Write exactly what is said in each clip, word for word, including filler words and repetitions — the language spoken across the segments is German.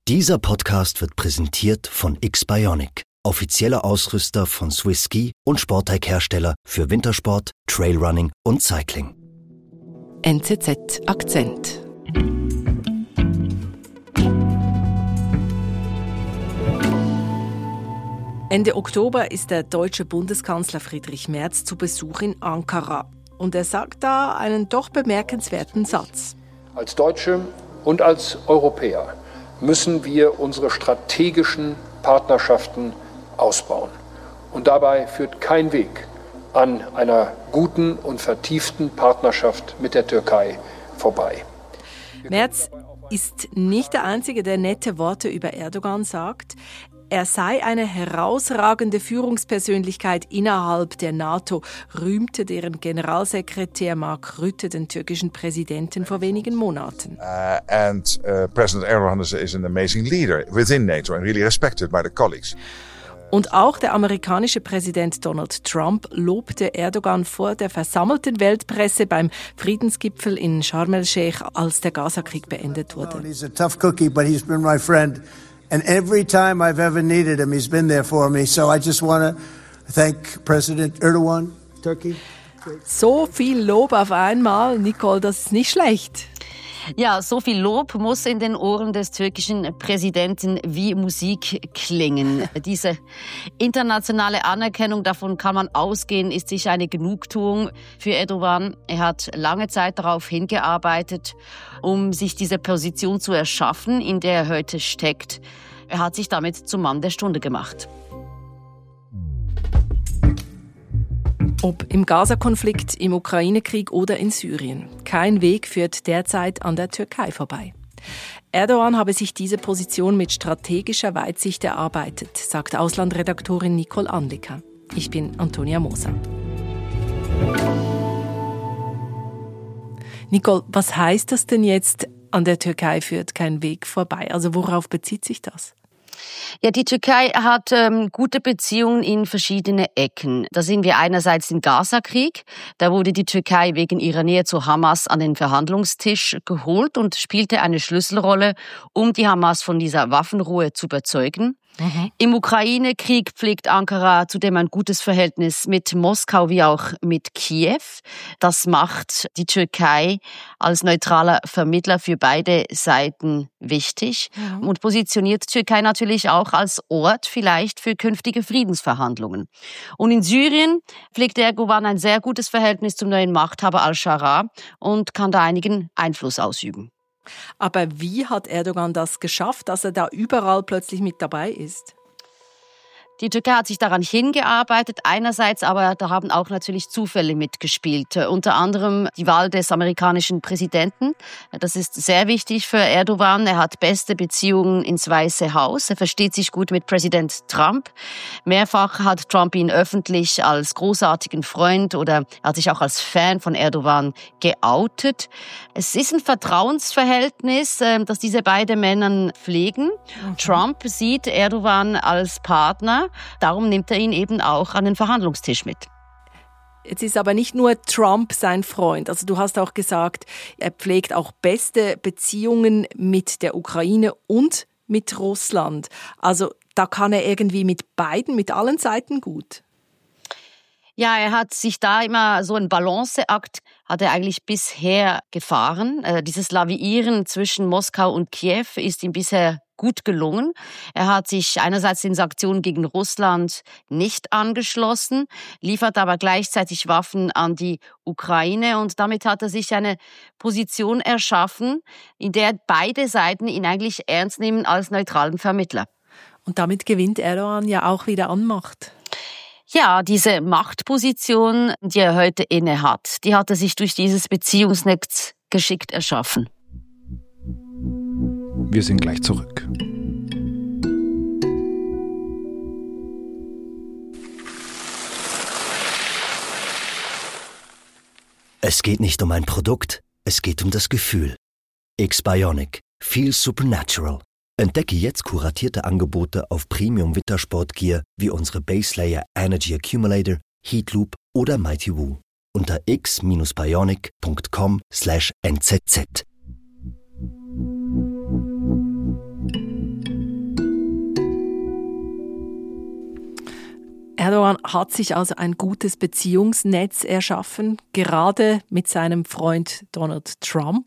Dieser Podcast wird präsentiert von X-Bionic, offizieller Ausrüster von Swiss Ski und Sportbike-Hersteller für Wintersport, Trailrunning und Cycling. N Z Z Akzent. Ende Oktober ist der deutsche Bundeskanzler Friedrich Merz zu Besuch in Ankara. Und er sagt da einen doch bemerkenswerten Satz. Als Deutsche und als Europäer müssen wir unsere strategischen Partnerschaften ausbauen. Und dabei führt kein Weg an einer guten und vertieften Partnerschaft mit der Türkei vorbei. Merz ist nicht der Einzige, der nette Worte über Erdogan sagt. Er sei eine herausragende Führungspersönlichkeit innerhalb der NATO, rühmte deren Generalsekretär Mark Rutte den türkischen Präsidenten vor wenigen Monaten. Uh, and uh, President Erdogan is, is an amazing leader within NATO and really respected by the colleagues. Und auch der amerikanische Präsident Donald Trump lobte Erdogan vor der versammelten Weltpresse beim Friedensgipfel in Sharm el-Sheikh, als der Gazakrieg beendet wurde. He's a tough cookie, but he's been my friend. And every time I've ever needed him, he's been there for me. So I just want to thank President Erdogan, Turkey. So viel Lob auf einmal, Nicole, das ist nicht schlecht. Ja, so viel Lob muss in den Ohren des türkischen Präsidenten wie Musik klingen. Diese internationale Anerkennung, davon kann man ausgehen, ist sicher eine Genugtuung für Erdogan. Er hat lange Zeit darauf hingearbeitet, um sich diese Position zu erschaffen, in der er heute steckt. Er hat sich damit zum Mann der Stunde gemacht. Ob im Gaza-Konflikt, im Ukraine-Krieg oder in Syrien. Kein Weg führt derzeit an der Türkei vorbei. Erdogan habe sich diese Position mit strategischer Weitsicht erarbeitet, sagt Auslandredaktorin Nicole Anliker. Ich bin Antonia Moser. Nicole, was heißt das denn jetzt, an der Türkei führt kein Weg vorbei? Also worauf bezieht sich das? Ja, die Türkei hat ähm, gute Beziehungen in verschiedene Ecken. Da sehen wir einerseits den Gaza-Krieg. Da wurde die Türkei wegen ihrer Nähe zu Hamas an den Verhandlungstisch geholt und spielte eine Schlüsselrolle, um die Hamas von dieser Waffenruhe zu überzeugen. Mhm. Im Ukraine-Krieg pflegt Ankara zudem ein gutes Verhältnis mit Moskau wie auch mit Kiew. Das macht die Türkei als neutraler Vermittler für beide Seiten wichtig mhm. und positioniert die Türkei natürlich auch als Ort vielleicht für künftige Friedensverhandlungen. Und in Syrien pflegt Erdogan ein sehr gutes Verhältnis zum neuen Machthaber al-Shara und kann da einigen Einfluss ausüben. Aber wie hat Erdogan das geschafft, dass er da überall plötzlich mit dabei ist? Die Türkei hat sich daran hingearbeitet, einerseits, aber da haben auch natürlich Zufälle mitgespielt. Unter anderem die Wahl des amerikanischen Präsidenten. Das ist sehr wichtig für Erdogan. Er hat beste Beziehungen ins Weiße Haus. Er versteht sich gut mit Präsident Trump. Mehrfach hat Trump ihn öffentlich als großartigen Freund oder er hat sich auch als Fan von Erdogan geoutet. Es ist ein Vertrauensverhältnis, das diese beiden Männer pflegen. Mhm. Trump sieht Erdogan als Partner. Darum nimmt er ihn eben auch an den Verhandlungstisch mit. Jetzt ist aber nicht nur Trump sein Freund. Also du hast auch gesagt, er pflegt auch beste Beziehungen mit der Ukraine und mit Russland. Also da kann er irgendwie mit beiden, mit allen Seiten gut. Ja, er hat sich da immer so einen Balanceakt, hat er eigentlich bisher gefahren. Äh, dieses Lavieren zwischen Moskau und Kiew ist ihm bisher gut gelungen. Er hat sich einerseits den Sanktionen gegen Russland nicht angeschlossen, liefert aber gleichzeitig Waffen an die Ukraine und damit hat er sich eine Position erschaffen, in der beide Seiten ihn eigentlich ernst nehmen als neutralen Vermittler. Und damit gewinnt Erdogan ja auch wieder an Macht. Ja, diese Machtposition, die er heute inne hat, die hat er sich durch dieses Beziehungsnetz geschickt erschaffen. Wir sind gleich zurück. Es geht nicht um ein Produkt, es geht um das Gefühl. X-Bionic. Feel Supernatural. Entdecke jetzt kuratierte Angebote auf Premium-Wintersport-Gear wie unsere Base Layer Energy Accumulator, Heatloop oder Mighty Woo unter x bionic punkt com slash n z z. Erdogan hat sich also ein gutes Beziehungsnetz erschaffen, gerade mit seinem Freund Donald Trump.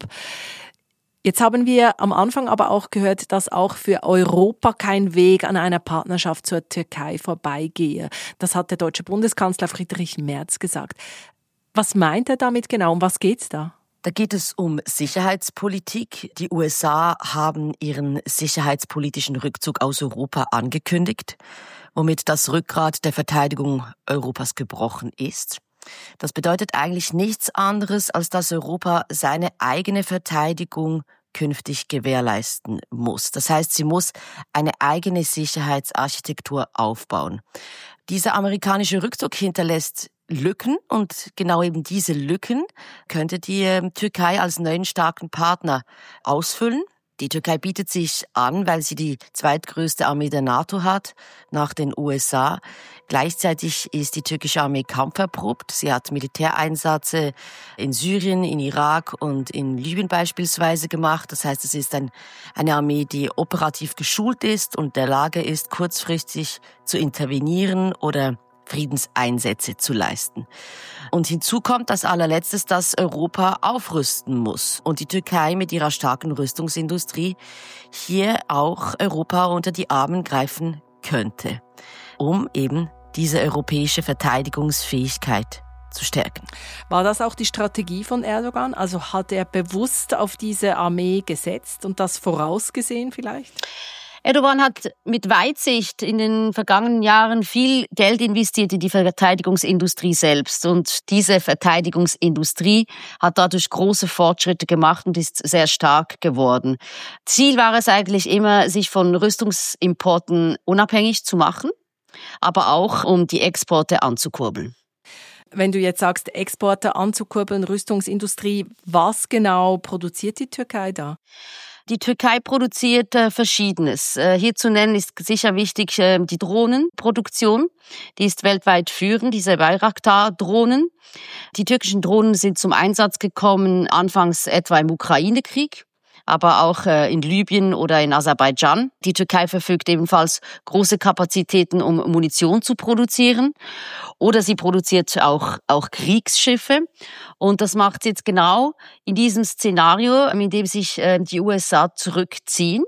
Jetzt haben wir am Anfang aber auch gehört, dass auch für Europa kein Weg an einer Partnerschaft zur Türkei vorbeigehe. Das hat der deutsche Bundeskanzler Friedrich Merz gesagt. Was meint er damit genau? Um was geht's da? Da geht es um Sicherheitspolitik. Die U S A haben ihren sicherheitspolitischen Rückzug aus Europa angekündigt, womit das Rückgrat der Verteidigung Europas gebrochen ist. Das bedeutet eigentlich nichts anderes, als dass Europa seine eigene Verteidigung künftig gewährleisten muss. Das heißt, sie muss eine eigene Sicherheitsarchitektur aufbauen. Dieser amerikanische Rückzug hinterlässt Lücken und genau eben diese Lücken könnte die äh, Türkei als neuen starken Partner ausfüllen. Die Türkei bietet sich an, weil sie die zweitgrößte Armee der NATO hat, nach den U S A. Gleichzeitig ist die türkische Armee kampferprobt. Sie hat Militäreinsätze in Syrien, in Irak und in Libyen beispielsweise gemacht. Das heißt, es ist ein, eine Armee, die operativ geschult ist und in der Lage ist, kurzfristig zu intervenieren oder Friedenseinsätze zu leisten. Und hinzu kommt als allerletztes, dass Europa aufrüsten muss und die Türkei mit ihrer starken Rüstungsindustrie hier auch Europa unter die Arme greifen könnte, um eben diese europäische Verteidigungsfähigkeit zu stärken. War das auch die Strategie von Erdogan? Also hat er bewusst auf diese Armee gesetzt und das vorausgesehen vielleicht? Erdogan hat mit Weitsicht in den vergangenen Jahren viel Geld investiert in die Verteidigungsindustrie selbst. Und diese Verteidigungsindustrie hat dadurch große Fortschritte gemacht und ist sehr stark geworden. Ziel war es eigentlich immer, sich von Rüstungsimporten unabhängig zu machen, aber auch um die Exporte anzukurbeln. Wenn du jetzt sagst, Exporte anzukurbeln, Rüstungsindustrie, was genau produziert die Türkei da? Die Türkei produziert äh, Verschiedenes. Äh, hier zu nennen ist sicher wichtig äh, die Drohnenproduktion. Die ist weltweit führend, diese Bayraktar-Drohnen. Die türkischen Drohnen sind zum Einsatz gekommen, anfangs etwa im Ukraine-Krieg, aber auch äh, in Libyen oder in Aserbaidschan. Die Türkei verfügt ebenfalls große Kapazitäten, um Munition zu produzieren. Oder sie produziert auch, auch Kriegsschiffe. Und das macht sie jetzt genau in diesem Szenario, in dem sich äh, die U S A zurückziehen,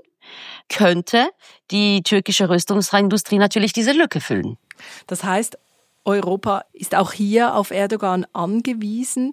könnte die türkische Rüstungsindustrie natürlich diese Lücke füllen. Das heißt, Europa ist auch hier auf Erdogan angewiesen.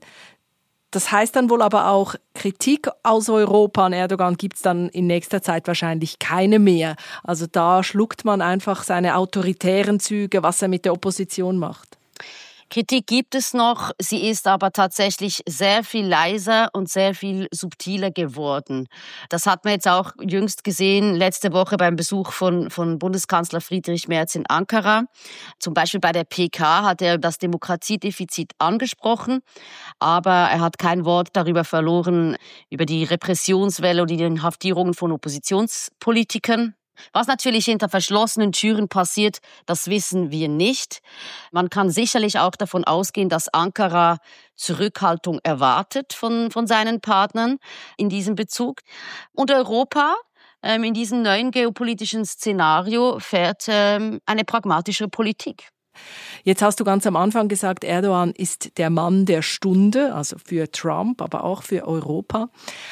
Das heißt dann wohl aber auch, Kritik aus Europa an Erdogan gibt es dann in nächster Zeit wahrscheinlich keine mehr. Also da schluckt man einfach seine autoritären Züge, was er mit der Opposition macht. Kritik gibt es noch, sie ist aber tatsächlich sehr viel leiser und sehr viel subtiler geworden. Das hat man jetzt auch jüngst gesehen, letzte Woche beim Besuch von, von Bundeskanzler Friedrich Merz in Ankara. Zum Beispiel bei der P K hat er das Demokratiedefizit angesprochen, aber er hat kein Wort darüber verloren, über die Repressionswelle und die Inhaftierungen von Oppositionspolitikern. Was natürlich hinter verschlossenen Türen passiert, das wissen wir nicht. Man kann sicherlich auch davon ausgehen, dass Ankara Zurückhaltung erwartet von, von seinen Partnern in diesem Bezug. Und Europa ähm, in diesem neuen geopolitischen Szenario fährt ähm, eine pragmatische Politik. Jetzt hast du ganz am Anfang gesagt, Erdogan ist der Mann der Stunde, also für Trump, aber auch für Europa.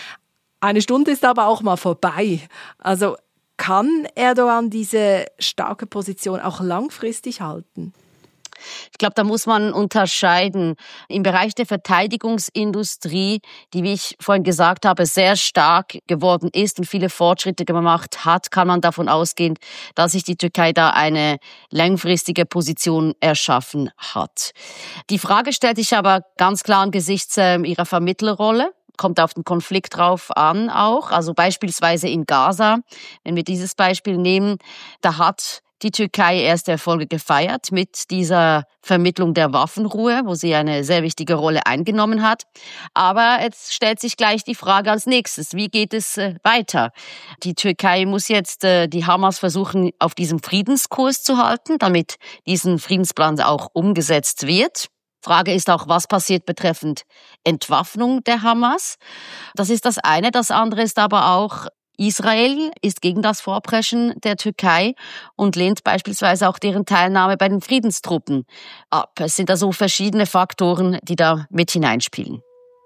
Eine Stunde ist aber auch mal vorbei. Also kann Erdogan diese starke Position auch langfristig halten? Ich glaube, da muss man unterscheiden. Im Bereich der Verteidigungsindustrie, die, wie ich vorhin gesagt habe, sehr stark geworden ist und viele Fortschritte gemacht hat, kann man davon ausgehen, dass sich die Türkei da eine langfristige Position erschaffen hat. Die Frage stellt sich aber ganz klar angesichts äh, ihrer Vermittlerrolle. Kommt auf den Konflikt drauf an auch. Also beispielsweise in Gaza, wenn wir dieses Beispiel nehmen, da hat die Türkei erste Erfolge gefeiert mit dieser Vermittlung der Waffenruhe, wo sie eine sehr wichtige Rolle eingenommen hat. Aber jetzt stellt sich gleich die Frage als nächstes, wie geht es weiter? Die Türkei muss jetzt die Hamas versuchen, auf diesem Friedenskurs zu halten, damit diesen Friedensplan auch umgesetzt wird. Frage ist auch, was passiert betreffend Entwaffnung der Hamas. Das ist das eine. Das andere ist aber auch, Israel ist gegen das Vorpreschen der Türkei und lehnt beispielsweise auch deren Teilnahme bei den Friedenstruppen ab. Es sind also verschiedene Faktoren, die da mit hineinspielen.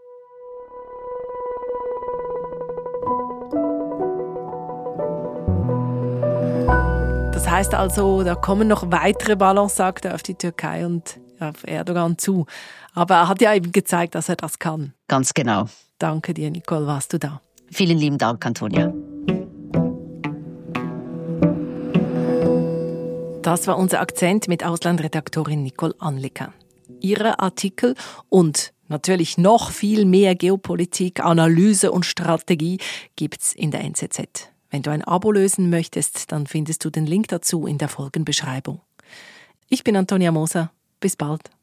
Das heißt also, da kommen noch weitere Balanceakte auf die Türkei und auf Erdogan zu. Aber er hat ja eben gezeigt, dass er das kann. Ganz genau. Danke dir, Nicole, warst du da. Vielen lieben Dank, Antonia. Das war unser Akzent mit Auslandredaktorin Nicole Anliker. Ihre Artikel und natürlich noch viel mehr Geopolitik, Analyse und Strategie gibt's in der N Z Z. Wenn du ein Abo lösen möchtest, dann findest du den Link dazu in der Folgenbeschreibung. Ich bin Antonia Moser. Bis bald.